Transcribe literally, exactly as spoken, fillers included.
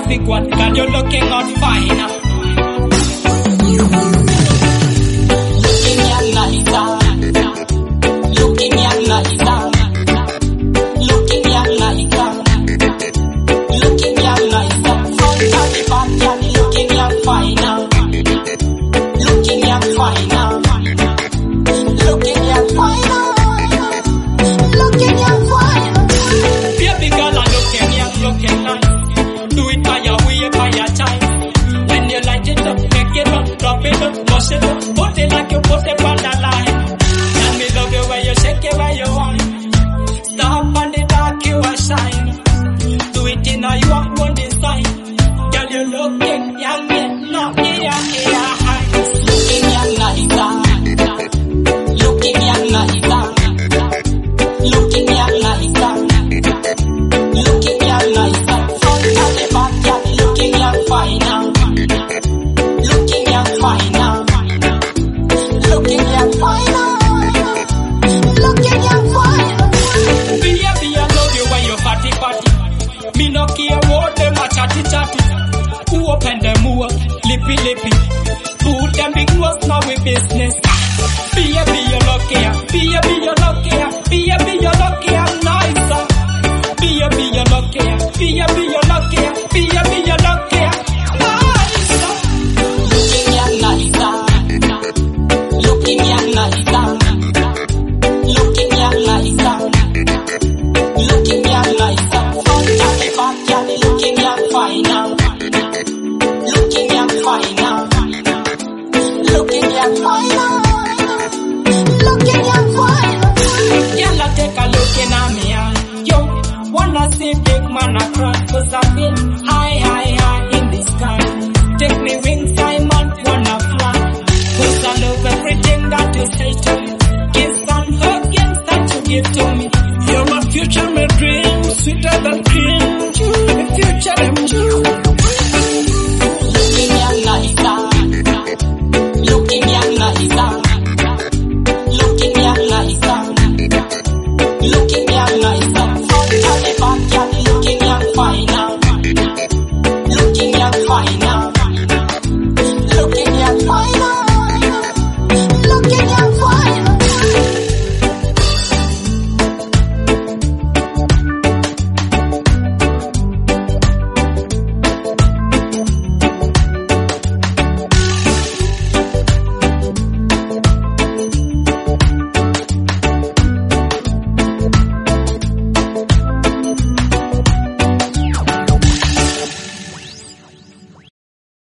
big one, girl, you're looking out fine. Looking young nicer, looking young nicer, looking young nicer, looking young nicer. Front of the back, girl, looking young finer, looking young finer, looking young finer, looking young finer. Baby girl, I'm looking young, looking nice. Do it by your way, by your time. When you light it up, make it up, drop it up, push it up, put it like you put it on the line. Tell me love you when you shake it where you want. Stop on the dark, you are shine. Do it in a you want one design. Girl, you looking young, yet not here, here, high. Looking young, nicer. Looking young, nicer. Looking young, nicer. Looking young, nicer. Front of the back, girl, looking young, finer. Looking young, finer. Looking young, finer. Looking young, finer. Baby, I love you when you fatty, fatty. Me no care what them a chatty, chatty. Who open them more, lippy, lippy. Who them big nose now with business. Baby, you lucky, baby, you lucky, baby, you lucky, I'm nicer. Baby, you lucky, baby, you lucky, baby, you lucky, nicer. Looking young, nicer. Looking young, nicer. Looking young, nicer. Looking young, nicer. Front of the back, girl, looking young, finer. Looking young, finer. Looking young, finer. Looking young, finer. Girl, I take a look in at me, and yo, wanna see big man across, 'cause I've been high, high, high in the sky. Take me wings, Simon, wanna fly, 'cause I love everything that you say to me. Kiss and hugs that you give to me. You're my future, my dream, sweeter than